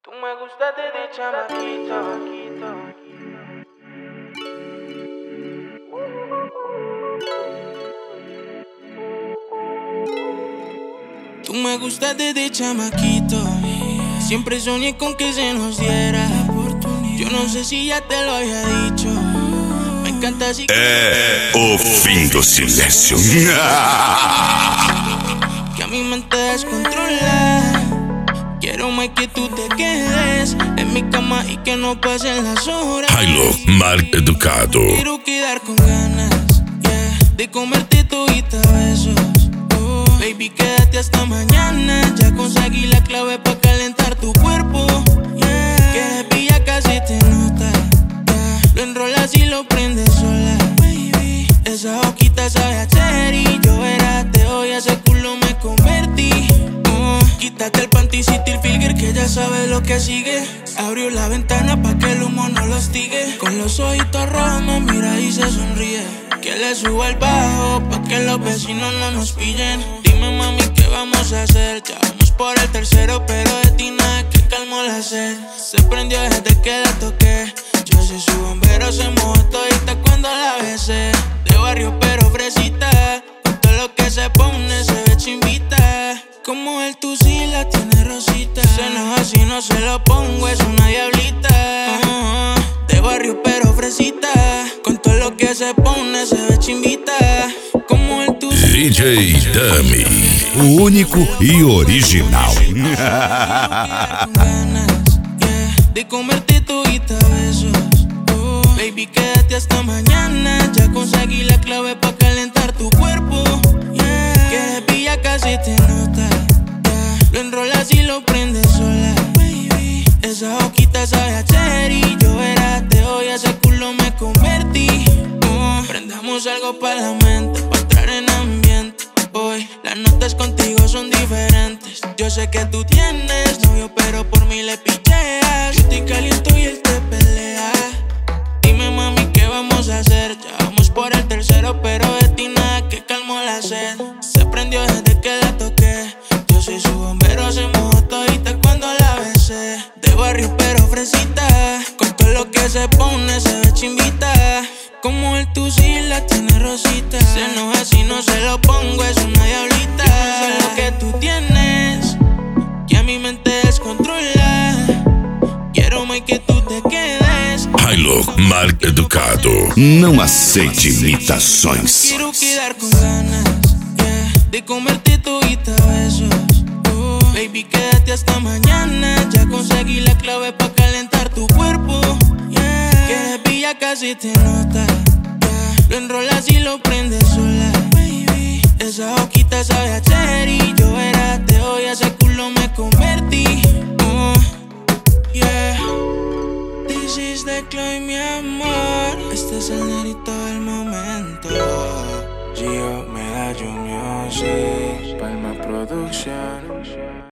Tú me gustas desde chamaquito. Tú me gustas desde chamaquito. Siempre soñé con que se nos diera. Yo no sé si ya te lo había dicho. Me encanta así. O fim do silêncio. Que a mi mente descontrola. Quiero más que tú te quedes en mi cama y que no pasen las horas. Hilo mal educado. Quiero quedar con ganas, yeah, de comerte todita a besos. Oh, baby, quédate hasta mañana. Ya conseguí la clave pa' calentar tu cuerpo, yeah. Que de pilla casi te nota, yeah. Lo enrolas y lo prendes sola, baby. Esa boquita sabe a cherry. Yo era ateo y a ese culo me convertí. Quítate el panticito y el filger que ya sabe lo que sigue. Abrió la ventana pa' que el humo no lo hostigue. Con los ojitos rojos me mira y se sonríe. Que le suba el bajo pa' que los vecinos no nos pillen. Dime mami, ¿qué vamos a hacer? Ya vamos por el tercero, pero de ti nada que calmó la sed. Se prendió desde que la toqué. Yo soy su bombero, se mojó todita cuando la besé. De barrio pero fresita. Todo lo que se pone se ve chimbita. Como el tu sí la tiene rosita. Se enoja si no se lo pongo, es una diablita. De barrio pero fresita. Con todo lo que se pone se ve chimbita. Como el tu DJ Dummy, o único e original. De comerte todita a besos. Oh, baby, quédate hasta mañana. Ya conseguí la clave pa' calentar tu cuerpo, yeah. Que de pilla casi te nota, yeah. Lo enrolas y lo prendes sola, baby. Esa boquita sabe a cherry. Yo era ateo y a ese culo me convertí. Prendamos algo pa' la mente, pa' entrar en ambiente. Hoy las notas contigo son diferentes. Yo sé que tú tienes novio, pero por mí le picheas. Yo te caliento y él te pelea. Dime mami, ¿qué vamos a hacer? Ya vamos por el tercero, pero de ti nada que calmó la sed. Se prendió desde que la toqué. Yo soy su bombero, se mojó todita cuando la besé. De barrio pero fresita. Con todo lo que se pone se ve chimbita. Como el tu sí la tiene rosita. Se enoja si no se lo pongo, es una diablita. Yo no sé lo que tú tienes, que a mi mente descontrola. Quiero más que tú te quedes. Hilo mal educado. Não aceite imitações. Quiero quedar con ganas, yeah, de comerte todita a besos. Oh, baby, quédate hasta mañana. Ya conseguí la clave pa' calentar tu cuerpo, yeah. Que de pilla casi te nota, yeah. Lo enrolas y lo prendes sola, baby. Esa boquita sabe a cherry. Yo era ateo y a ese culo me convertí, yeah. This is the Chloe, mi amor. Este es el nerito del momento. Gio, Medallo Music, Palma Producción.